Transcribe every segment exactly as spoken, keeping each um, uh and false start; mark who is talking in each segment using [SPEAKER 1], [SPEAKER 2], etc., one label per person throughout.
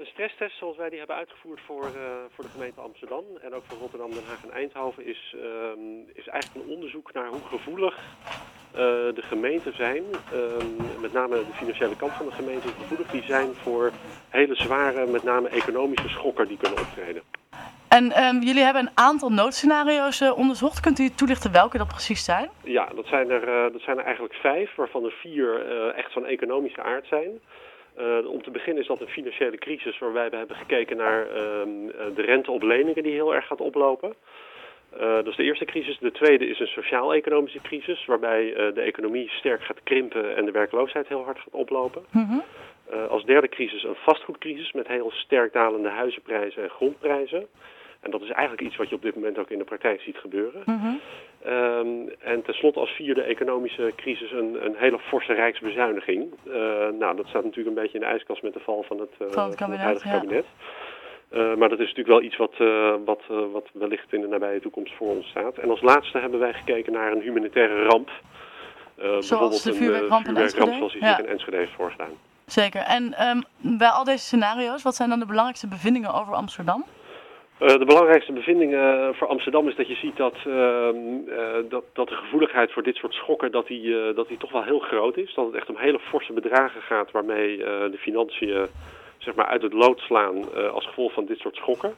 [SPEAKER 1] een stresstest zoals wij die hebben uitgevoerd voor, uh, voor de gemeente Amsterdam en ook voor Rotterdam, Den Haag en Eindhoven is, um, is eigenlijk een onderzoek naar hoe gevoelig uh, de gemeenten zijn, um, met name de financiële kant van de gemeente, hoe gevoelig die zijn voor hele zware, met name economische schokken die kunnen optreden.
[SPEAKER 2] En um, jullie hebben een aantal noodscenario's uh, onderzocht. Kunt u toelichten welke dat precies zijn?
[SPEAKER 1] Ja, dat zijn er, uh, dat zijn er eigenlijk vijf, waarvan er vier uh, echt van economische aard zijn. Uh, om te beginnen is dat een financiële crisis waarbij we hebben gekeken naar uh, de rente op leningen die heel erg gaat oplopen. Uh, dat is de eerste crisis. De tweede is een sociaal-economische crisis waarbij uh, de economie sterk gaat krimpen en de werkloosheid heel hard gaat oplopen. Mm-hmm. Uh, als derde crisis een vastgoedcrisis met heel sterk dalende huizenprijzen en grondprijzen. En dat is eigenlijk iets wat je op dit moment ook in de praktijk ziet gebeuren. Mm-hmm. Um, en tenslotte als vierde economische crisis een, een hele forse rijksbezuiniging. Uh, nou, dat staat natuurlijk een beetje in de ijskast met de val van het, uh, van het, kabinet, van het huidige ja. kabinet. Uh, maar dat is natuurlijk wel iets wat, uh, wat, uh, wat wellicht in de nabije toekomst voor ons staat. En als laatste hebben wij gekeken naar een humanitaire ramp. Uh, bijvoorbeeld
[SPEAKER 2] de
[SPEAKER 1] vuurwerkramp
[SPEAKER 2] een vuurwerkramp
[SPEAKER 1] zoals die
[SPEAKER 2] ja.
[SPEAKER 1] zich in Enschede heeft voorgedaan.
[SPEAKER 2] Zeker. En um, bij al deze scenario's, wat zijn dan de belangrijkste bevindingen over Amsterdam?
[SPEAKER 1] Uh, de belangrijkste bevindingen voor Amsterdam is dat je ziet dat, uh, uh, dat, dat de gevoeligheid voor dit soort schokken dat die, uh, dat die toch wel heel groot is. Dat het echt om hele forse bedragen gaat waarmee uh, de financiën zeg maar, uit het lood slaan uh, als gevolg van dit soort schokken.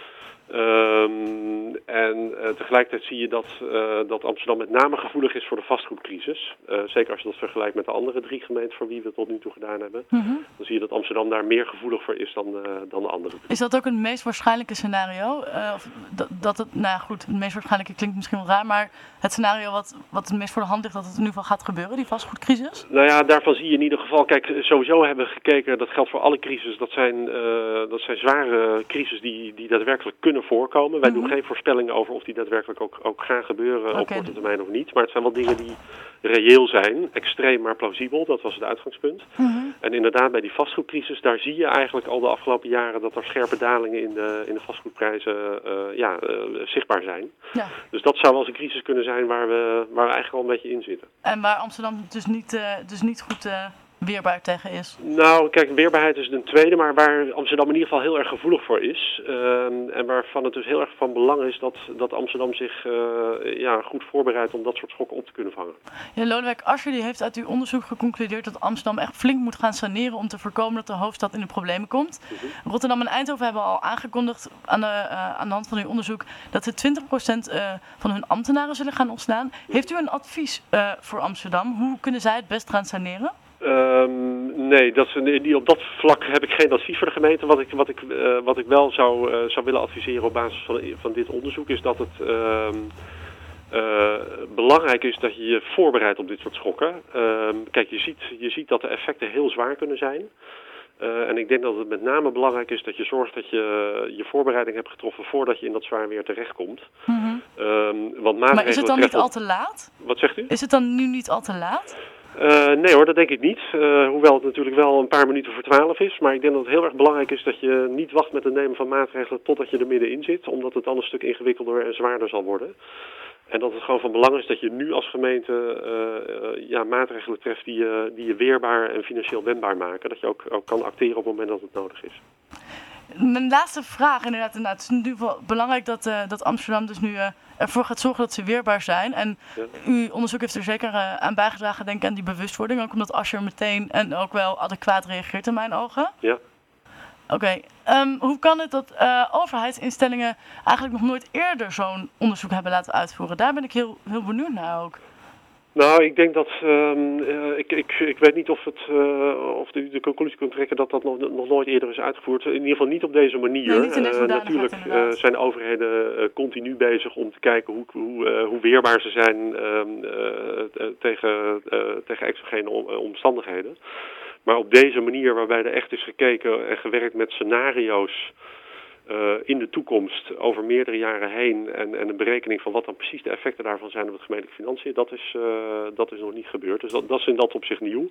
[SPEAKER 1] Um, en uh, tegelijkertijd zie je dat, uh, dat Amsterdam met name gevoelig is voor de vastgoedcrisis. Uh, zeker als je dat vergelijkt met de andere drie gemeenten voor wie we het tot nu toe gedaan hebben. Mm-hmm. Dan zie je dat Amsterdam daar meer gevoelig voor is dan, uh, dan de andere drie.
[SPEAKER 2] Is dat ook het meest waarschijnlijke scenario? Uh, of dat, dat het, nou ja, goed, het meest waarschijnlijke klinkt misschien wel raar, maar het scenario wat, wat het meest voor de hand ligt dat het in ieder geval gaat gebeuren, die vastgoedcrisis?
[SPEAKER 1] Nou ja, daarvan zie je in ieder geval, kijk, sowieso hebben we gekeken, dat geldt voor alle crises, dat zijn, uh, dat zijn zware crises die, die daadwerkelijk kunnen voorkomen. Wij mm-hmm. doen geen voorspellingen over of die daadwerkelijk ook, ook gaan gebeuren okay. op korte termijn of niet. Maar het zijn wel dingen die reëel zijn, extreem maar plausibel, dat was het uitgangspunt. Mm-hmm. En inderdaad bij die vastgoedcrisis, daar zie je eigenlijk al de afgelopen jaren dat er scherpe dalingen in de, in de vastgoedprijzen uh, ja, uh, zichtbaar zijn. Ja. Dus dat zou wel eens een crisis kunnen zijn waar we, waar we eigenlijk al een beetje in zitten.
[SPEAKER 2] En waar Amsterdam dus niet, uh, dus niet goed uh, weerbaar tegen is?
[SPEAKER 1] Nou, kijk, weerbaarheid is een tweede, maar waar Amsterdam in ieder geval heel erg gevoelig voor is. Uh, en waarvan het dus heel erg van belang is dat, dat Amsterdam zich uh, ja, goed voorbereidt om dat soort schokken op te kunnen vangen.
[SPEAKER 2] Ja, Lodewijk Asscher die heeft uit uw onderzoek geconcludeerd dat Amsterdam echt flink moet gaan saneren om te voorkomen dat de hoofdstad in de problemen komt. Mm-hmm. Rotterdam en Eindhoven hebben al aangekondigd aan de, uh, aan de hand van uw onderzoek dat ze twintig procent uh, van hun ambtenaren zullen gaan ontslaan. Heeft u een advies uh, voor Amsterdam? Hoe kunnen zij het best gaan saneren?
[SPEAKER 1] Um, nee, dat is, die, op dat vlak heb ik geen advies voor de gemeente. Wat ik, wat ik, uh, wat ik wel zou, uh, zou willen adviseren op basis van, van dit onderzoek is dat het uh, uh, belangrijk is dat je je voorbereidt op dit soort schokken. Uh, kijk, je ziet, je ziet dat de effecten heel zwaar kunnen zijn. Uh, en ik denk dat het met name belangrijk is dat je zorgt dat je je voorbereiding hebt getroffen voordat je in dat zwaar weer terechtkomt. Mm-hmm. Um, want
[SPEAKER 2] maar is het dan niet al te laat?
[SPEAKER 1] Wat zegt u?
[SPEAKER 2] Is het dan nu niet al te laat?
[SPEAKER 1] Uh, nee hoor, dat denk ik niet. Uh, hoewel het natuurlijk wel een paar minuten voor twaalf is. Maar ik denk dat het heel erg belangrijk is dat je niet wacht met het nemen van maatregelen totdat je er middenin zit. Omdat het dan een stuk ingewikkelder en zwaarder zal worden. En dat het gewoon van belang is dat je nu als gemeente uh, uh, ja, maatregelen treft die je, die je weerbaar en financieel wendbaar maken. Dat je ook, ook kan acteren op het moment dat het nodig is.
[SPEAKER 2] Mijn laatste vraag inderdaad. inderdaad. Het is in ieder geval belangrijk dat, uh, dat Amsterdam dus nu uh, ervoor gaat zorgen dat ze weerbaar zijn. En ja. uw onderzoek heeft er zeker uh, aan bijgedragen, denk ik, aan die bewustwording. Ook omdat Asscher meteen en ook wel adequaat reageert in mijn ogen.
[SPEAKER 1] Ja.
[SPEAKER 2] Oké. Okay. Um, hoe kan het dat uh, overheidsinstellingen eigenlijk nog nooit eerder zo'n onderzoek hebben laten uitvoeren? Daar ben ik heel, heel benieuwd naar ook.
[SPEAKER 1] Nou, ik denk dat, um, uh, ik, ik, ik weet niet of, het, uh, of de, de conclusie kunt trekken dat dat nog, nog nooit eerder is uitgevoerd. In ieder geval niet op deze manier.
[SPEAKER 2] Nee, niet in deze
[SPEAKER 1] uh, natuurlijk uh, zijn overheden uh, continu bezig om te kijken hoe, hoe, uh, hoe weerbaar ze zijn uh, uh, tegen, uh, tegen exogene omstandigheden. Maar op deze manier waarbij er echt is gekeken en gewerkt met scenario's Uh, in de toekomst over meerdere jaren heen en, en een berekening van wat dan precies de effecten daarvan zijn op het gemeentelijke financiën, dat is, uh, dat is nog niet gebeurd. Dus dat, dat is in dat opzicht nieuw.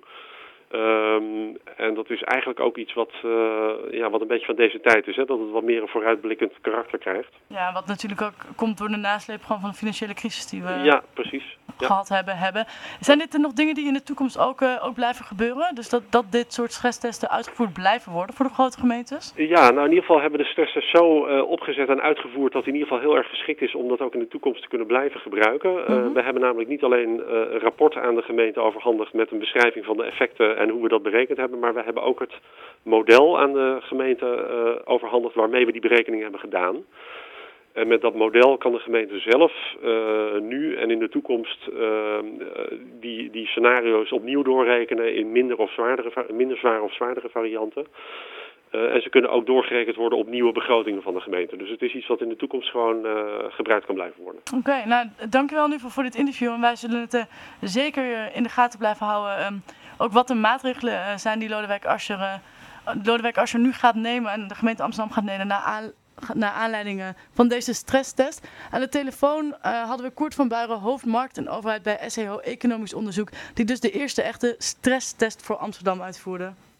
[SPEAKER 1] Um, en dat is eigenlijk ook iets wat, uh, ja, wat een beetje van deze tijd is, hè? Dat het wat meer een vooruitblikkend karakter krijgt.
[SPEAKER 2] Ja, wat natuurlijk ook komt door de nasleep gewoon van de financiële crisis die we...
[SPEAKER 1] Ja, precies. Ja.
[SPEAKER 2] gehad hebben, hebben. Zijn dit er nog dingen die in de toekomst ook, uh, ook blijven gebeuren? Dus dat, dat dit soort stresstesten uitgevoerd blijven worden voor de grote gemeentes?
[SPEAKER 1] Ja, nou in ieder geval hebben we de stresstest zo uh, opgezet en uitgevoerd dat hij in ieder geval heel erg geschikt is om dat ook in de toekomst te kunnen blijven gebruiken. Uh, mm-hmm. We hebben namelijk niet alleen uh, een rapport aan de gemeente overhandigd met een beschrijving van de effecten en hoe we dat berekend hebben, maar we hebben ook het model aan de gemeente uh, overhandigd waarmee we die berekening hebben gedaan. En met dat model kan de gemeente zelf uh, nu en in de toekomst uh, die, die scenario's opnieuw doorrekenen in minder, of zwaardere, minder zware of zwaardere varianten. Uh, en ze kunnen ook doorgerekend worden op nieuwe begrotingen van de gemeente. Dus het is iets wat in de toekomst gewoon uh, gebruikt kan blijven worden.
[SPEAKER 2] Oké, okay, nou dankjewel in ieder geval voor dit interview. En wij zullen het uh, zeker in de gaten blijven houden. Um, ook wat de maatregelen uh, zijn die Lodewijk Asscher, uh, Lodewijk Asscher nu gaat nemen en de gemeente Amsterdam gaat nemen naar aan. Naar aanleiding van deze stresstest. Aan de telefoon uh, hadden we Koert van Buiren, hoofd markt en overheid bij S C H Economisch Onderzoek, die dus de eerste echte stresstest voor Amsterdam uitvoerde.